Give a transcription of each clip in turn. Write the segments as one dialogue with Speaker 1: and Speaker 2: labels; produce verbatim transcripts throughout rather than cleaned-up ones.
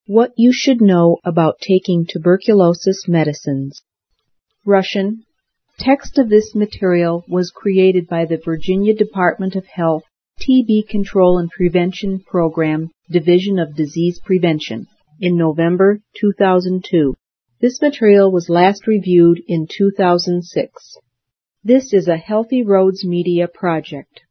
Speaker 1: What you should know about taking tuberculosis medicines. Russian. Text of this material was created by the Virginia Department of Health T B Control and Prevention Program, Division of Disease Prevention, in November two thousand two. This material was last reviewed in two thousand six. This is a Healthy Roads Media project.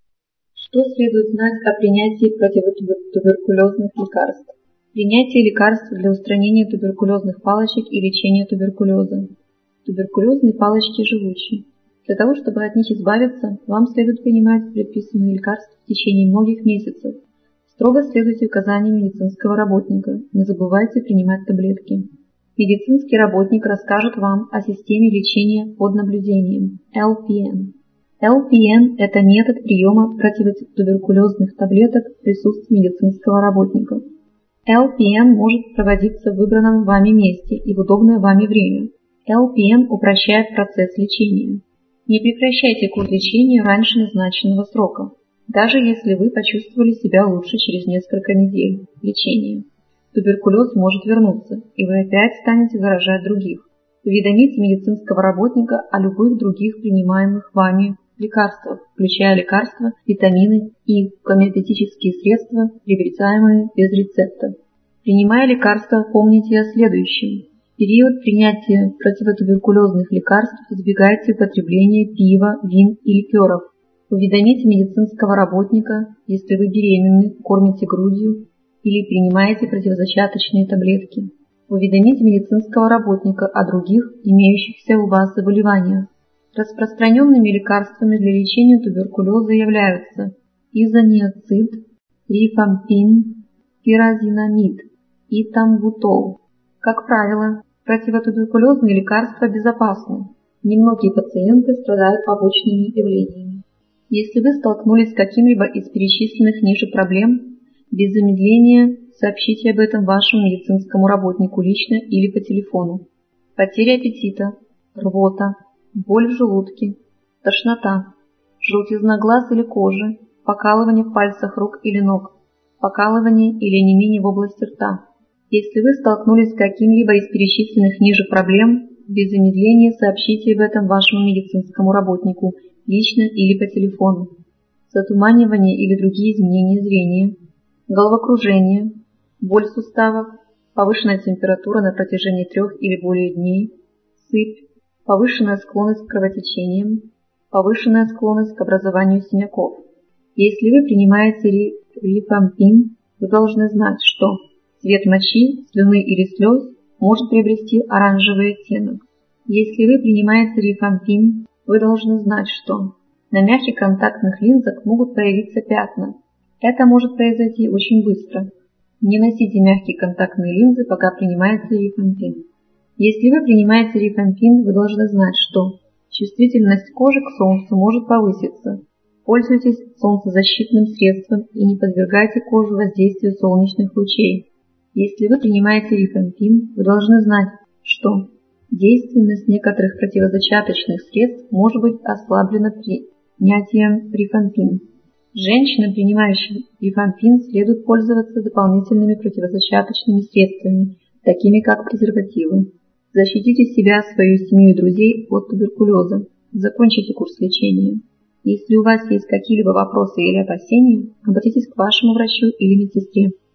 Speaker 2: Что следует знать о принятии противотуберкулезных лекарств? Принятие лекарств для устранения туберкулезных палочек и лечения туберкулеза. Туберкулезные палочки живучи. Для того, чтобы от них избавиться, вам следует принимать предписанные лекарства в течение многих месяцев. Строго следуйте указаниям медицинского работника. Не забывайте принимать таблетки. Медицинский работник расскажет вам о системе лечения под наблюдением эл пи эн. эл пи эн – это метод приема противотуберкулезных таблеток в присутствии медицинского работника. эл пи эн может проводиться в выбранном вами месте и в удобное вами время. эл пи эн упрощает процесс лечения. Не прекращайте курс лечения раньше назначенного срока, даже если вы почувствовали себя лучше через несколько недель лечения. Туберкулез может вернуться, и вы опять станете заражать других. Уведомите медицинского работника о любых других принимаемых вами лекарствах, включая лекарства, витамины и гомеопатические средства, приобретаемые без рецепта. Принимая лекарства, помните о следующем. В период принятия противотуберкулезных лекарств избегайте употребления пива, вин и ликеров. Уведомите медицинского работника, если вы беременны, кормите грудью или принимаете противозачаточные таблетки. Уведомите медицинского работника о других, имеющихся у вас заболеваниях. Распространенными лекарствами для лечения туберкулеза являются изониацид, рифампин, пирозинамид и тамбутол. Как правило, противотуберкулезные лекарства безопасны. Немногие пациенты страдают побочными явлениями. Если вы столкнулись с каким-либо из перечисленных ниже проблем, без замедления сообщите об этом вашему медицинскому работнику лично или по телефону. Потеря аппетита, рвота, боль в желудке, тошнота, желтизна глаз или кожи, покалывание в пальцах рук или ног, покалывание или онемение в области рта. Если вы столкнулись с каким-либо из перечисленных ниже проблем, без замедления сообщите об этом вашему медицинскому работнику лично или по телефону. Затуманивание или другие изменения зрения, головокружение, боль суставов, повышенная температура на протяжении трех или более дней, сыпь, повышенная склонность к кровотечениям, повышенная склонность к образованию синяков. Если вы принимаете рифампин, вы должны знать, что цвет мочи, слюны или слез может приобрести оранжевый оттенок. Если вы принимаете рифампин, вы должны знать, что на мягких контактных линзах могут появиться пятна. Это может произойти очень быстро. Не носите мягкие контактные линзы, пока принимаете рифампин. Если вы принимаете рифампин, вы должны знать, что чувствительность кожи к солнцу может повыситься. Пользуйтесь солнцезащитным средством и не подвергайте кожу воздействию солнечных лучей. Если вы принимаете рифампин, вы должны знать, что действенность некоторых противозачаточных средств может быть ослаблена принятием рифампин. Женщинам, принимающим рифампин, следует пользоваться дополнительными противозачаточными средствами, такими как презервативы. Защитите себя, свою семью и друзей от туберкулеза. Закончите курс лечения. Если у вас есть какие-либо вопросы или опасения, обратитесь к вашему врачу или медсестре.